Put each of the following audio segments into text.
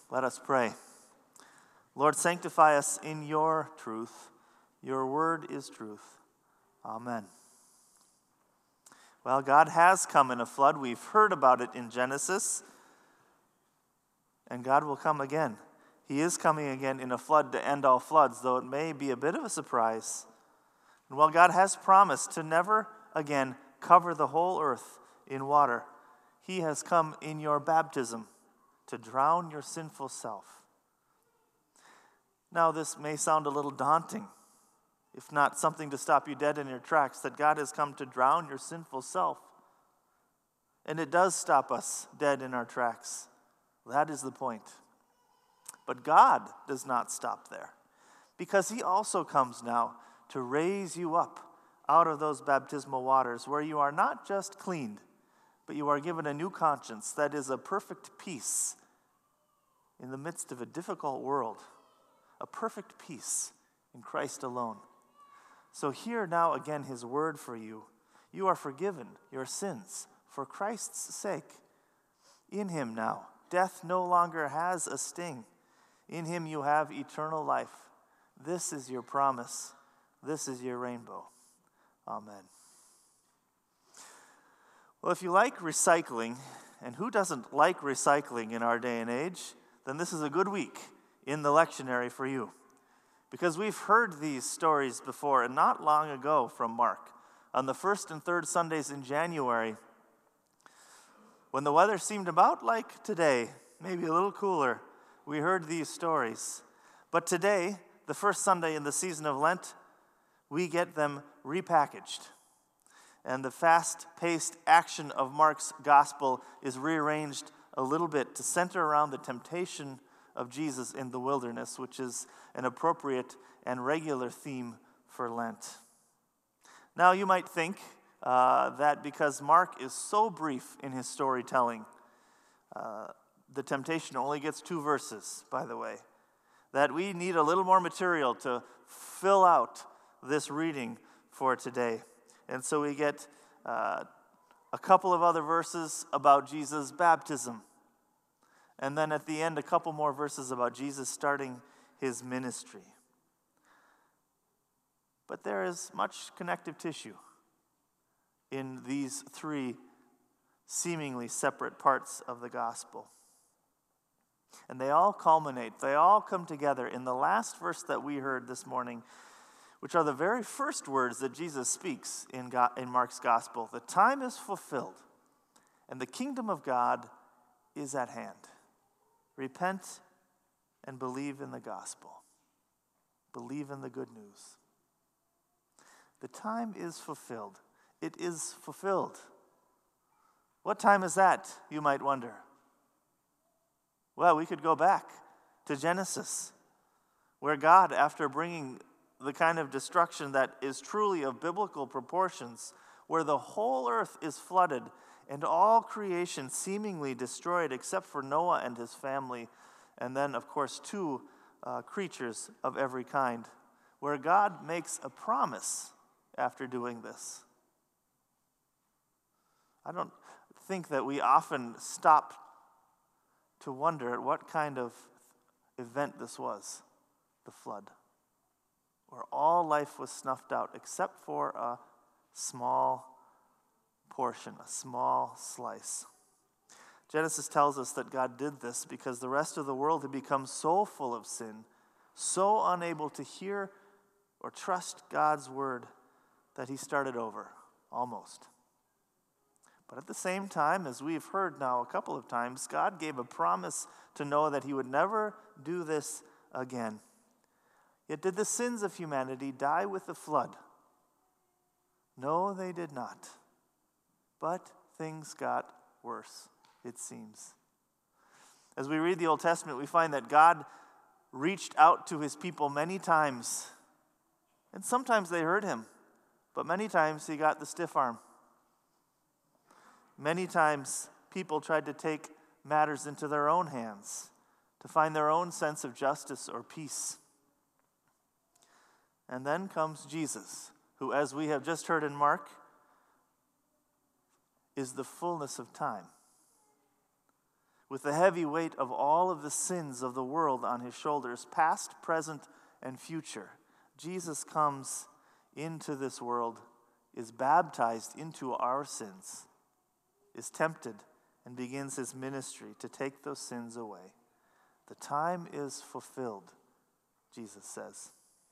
Let us pray. Lord, sanctify us in your truth. Your word is truth. Amen. Well, God has come in a flood. We've heard about it in Genesis. And God will come again. He is coming again in a flood to end all floods, though it may be a bit of a surprise. And while God has promised to never again cover the whole earth in water, He has come in your baptism to drown your sinful self. Now, this may sound a little daunting, if not something to stop you dead in your tracks, that God has come to drown your sinful self. And it does stop us dead in our tracks. That is the point. But God does not stop there, because He also comes now to raise you up out of those baptismal waters where you are not just cleaned, but you are given a new conscience that is a perfect peace in the midst of a difficult world, a perfect peace in Christ alone. So hear now again His word for you. You are forgiven your sins for Christ's sake. In Him now, death no longer has a sting. In Him you have eternal life. This is your promise. This is your rainbow. Amen. Well, if you like recycling, and who doesn't like recycling in our day and age, then this is a good week in the lectionary for you. Because we've heard these stories before, and not long ago from Mark, on the first and third Sundays in January, when the weather seemed about like today, maybe a little cooler, we heard these stories. But today, the first Sunday in the season of Lent, we get them repackaged. And the fast-paced action of Mark's gospel is rearranged a little bit to center around the temptation of Jesus in the wilderness, which is an appropriate and regular theme for Lent. Now, you might think that because Mark is so brief in his storytelling, the temptation only gets 2 verses, by the way, that we need a little more material to fill out this reading for today. And so we get a couple of other verses about Jesus' baptism. And then at the end, a couple more verses about Jesus starting His ministry. But there is much connective tissue in these 3 seemingly separate parts of the gospel. And they all culminate, they all come together in the last verse that we heard this morning, which are the very first words that Jesus speaks in Mark's gospel. The time is fulfilled, and the kingdom of God is at hand. Repent and believe in the gospel. Believe in the good news. The time is fulfilled. It is fulfilled. What time is that, you might wonder? Well, we could go back to Genesis, where God, after bringing the kind of destruction that is truly of biblical proportions, where the whole earth is flooded and all creation seemingly destroyed except for Noah and his family, and then, of course, 2 creatures of every kind, where God makes a promise after doing this. I don't think that we often stop to wonder at what kind of event this was, the flood, where all life was snuffed out except for a small portion, a small slice. Genesis tells us that God did this because the rest of the world had become so full of sin, so unable to hear or trust God's word, that He started over, almost. But at the same time, as we've heard now a couple of times, God gave a promise to Noah that He would never do this again. Yet did the sins of humanity die with the flood? No, they did not. But things got worse, it seems. As we read the Old Testament, we find that God reached out to His people many times. And sometimes they heard Him, but many times He got the stiff arm. Many times people tried to take matters into their own hands to find their own sense of justice or peace. And then comes Jesus, who, as we have just heard in Mark, is the fullness of time. with the heavy weight of all of the sins of the world on his shoulders, past, present, and future. Jesus comes into this world, is baptized into our sins, is tempted, and begins his ministry to take those sins away. The time is fulfilled, Jesus says.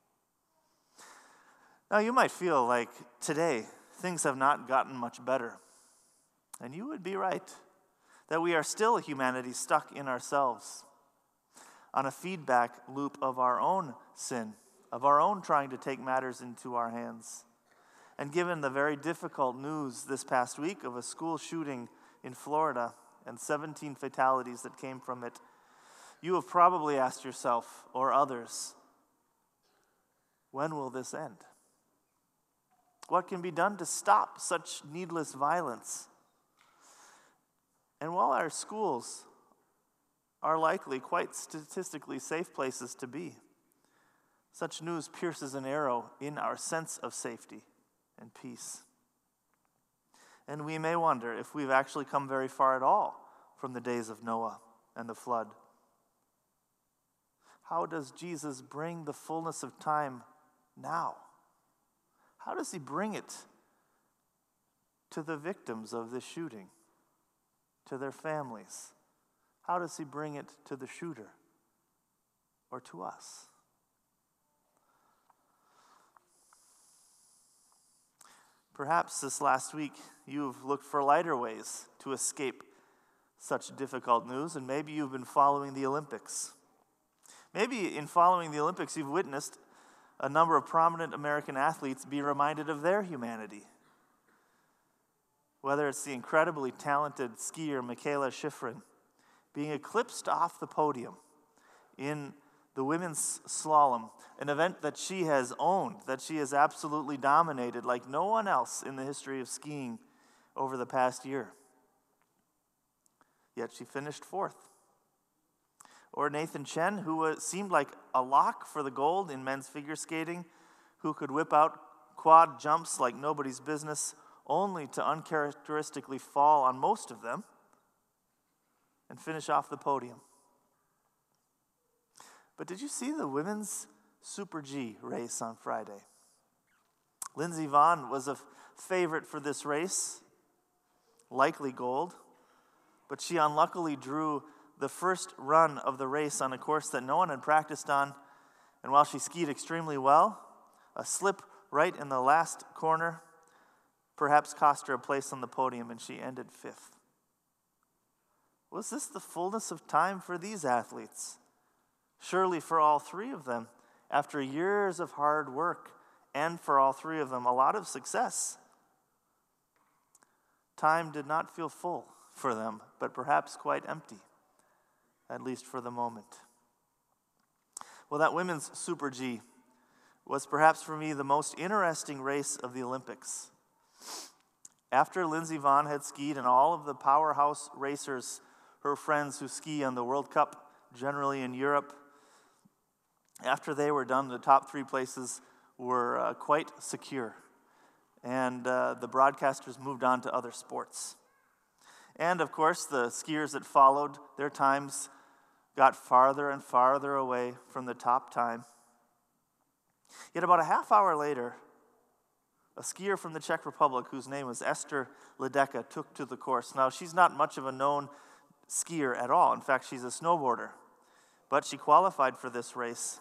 Now, you might feel like today things have not gotten much better. And you would be right, that we are still a humanity stuck in ourselves, on a feedback loop of our own sin, of our own trying to take matters into our hands. And given the very difficult news this past week of a school shooting in Florida and 17 fatalities that came from it, you have probably asked yourself or others, when will this end? What can be done to stop such needless violence? And while our schools are likely quite statistically safe places to be, such news pierces an arrow in our sense of safety and peace. And we may wonder if we've actually come very far at all from the days of Noah and the flood. How does Jesus bring the fullness of time now? How does he bring it to the victims of this shooting, to their families? How does he bring it to the shooter or to us? Perhaps this last week you've looked for lighter ways to escape such difficult news, and maybe you've been following the Olympics. Maybe in following the Olympics you've witnessed a number of prominent American athletes be reminded of their humanity. Whether it's the incredibly talented skier Mikaela Shiffrin being eclipsed off the podium in the women's slalom, an event that she has owned, that she has absolutely dominated like no one else in the history of skiing over the past year. Yet she finished fourth. Or Nathan Chen, who seemed like a lock for the gold in men's figure skating, who could whip out quad jumps like nobody's business, only to uncharacteristically fall on most of them and finish off the podium. But did you see the women's Super G race on Friday? Lindsey Vonn was a favorite for this race, likely gold, but she unluckily drew the first run of the race on a course that no one had practiced on, and while she skied extremely well, a slip right in the last corner perhaps cost her a place on the podium, and she ended fifth. Was this the fullness of time for these athletes? Surely for all three of them, after years of hard work, and for all three of them, a lot of success. Time did not feel full for them, but perhaps quite empty, at least for the moment. Well, that women's Super G was perhaps for me the most interesting race of the Olympics. After Lindsey Vonn had skied and all of the powerhouse racers, her friends who ski on the World Cup, generally in Europe, after they were done, the top three places were quite secure. And the broadcasters moved on to other sports. And of course, the skiers that followed, their times got farther and farther away from the top time. Yet about a half hour later, a skier from the Czech Republic, whose name was Esther Ledecky, took to the course. Now, she's not much of a known skier at all. In fact, she's a snowboarder. But she qualified for this race.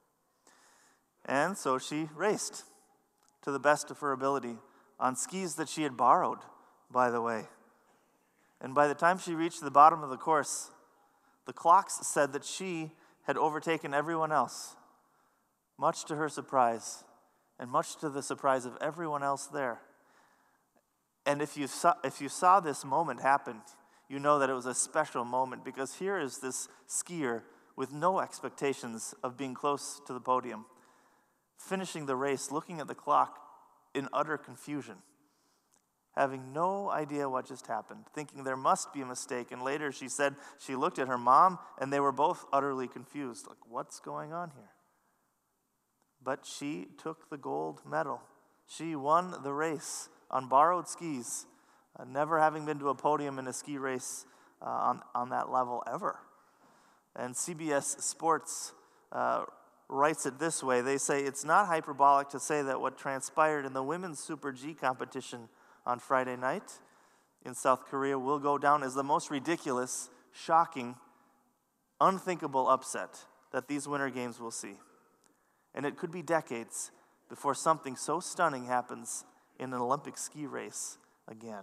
And so she raced to the best of her ability on skis that she had borrowed, by the way. And by the time she reached the bottom of the course, the clocks said that she had overtaken everyone else, much to her surprise, and much to the surprise of everyone else there. And if you saw this moment happen, you know that it was a special moment, because here is this skier with no expectations of being close to the podium, finishing the race, looking at the clock in utter confusion, having no idea what just happened, thinking there must be a mistake. And later she said she looked at her mom, and they were both utterly confused. Like, what's going on here? But she took the gold medal. She won the race on borrowed skis, never having been to a podium in a ski race on that level ever. And CBS Sports writes it this way. They say, it's not hyperbolic to say that what transpired in the women's Super G competition on Friday night in South Korea will go down as the most ridiculous, shocking, unthinkable upset that these Winter Games will see. And it could be decades before something so stunning happens in an Olympic ski race again.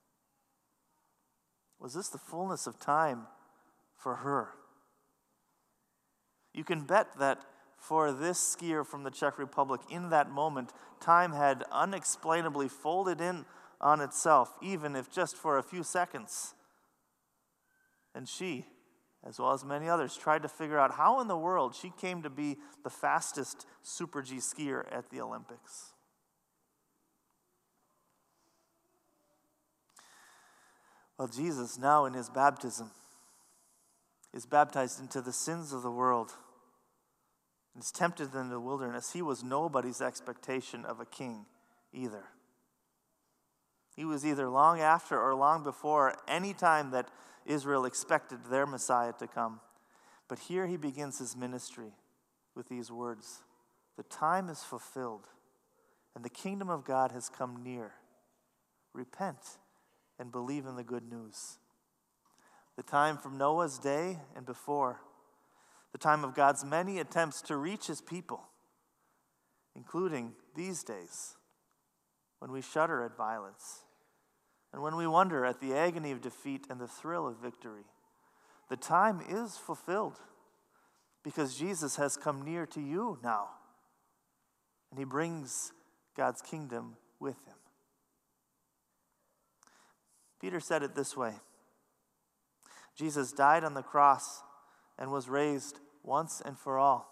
Was this the fullness of time for her? You can bet that for this skier from the Czech Republic, in that moment, time had unexplainably folded in on itself, even if just for a few seconds. And she, as well as many others, tried to figure out how in the world she came to be the fastest Super G skier at the Olympics. Well, Jesus, now in his baptism, is baptized into the sins of the world and is tempted in the wilderness. He was nobody's expectation of a king either. He was either long after or long before any time that Israel expected their Messiah to come. But here he begins his ministry with these words: the time is fulfilled, and the kingdom of God has come near. Repent and believe in the good news. The time from Noah's day and before, the time of God's many attempts to reach his people, including these days when we shudder at violence and when we wonder at the agony of defeat and the thrill of victory. The time is fulfilled because Jesus has come near to you now, and he brings God's kingdom with him. Peter said it this way: Jesus died on the cross and was raised once and for all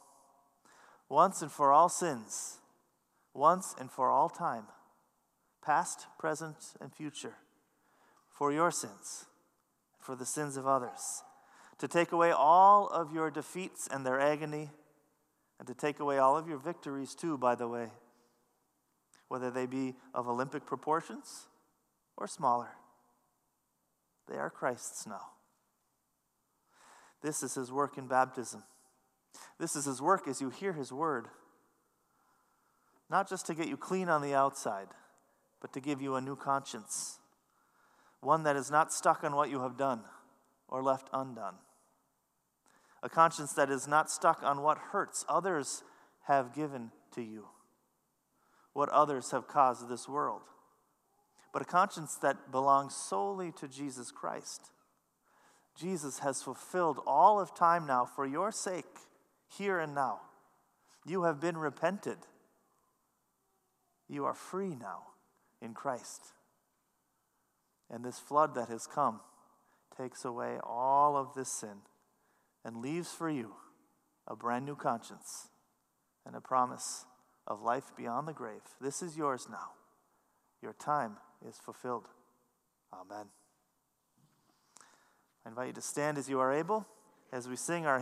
sins, once and for all time, past, present, and future, for your sins, for the sins of others, to take away all of your defeats and their agony, and to take away all of your victories too, by the way, whether they be of Olympic proportions or smaller. They are Christ's now. This is his work in baptism. This is his work as you hear his word. Not just to get you clean on the outside, but to give you a new conscience. One that is not stuck on what you have done or left undone. A conscience that is not stuck on what hurts others have given to you, what others have caused this world. But a conscience that belongs solely to Jesus Christ. Jesus has fulfilled all of time now for your sake, here and now. You have been repented. You are free now in Christ. And this flood that has come takes away all of this sin and leaves for you a brand new conscience and a promise of life beyond the grave. This is yours now. Your time is fulfilled. Amen. I invite you to stand as you are able as we sing our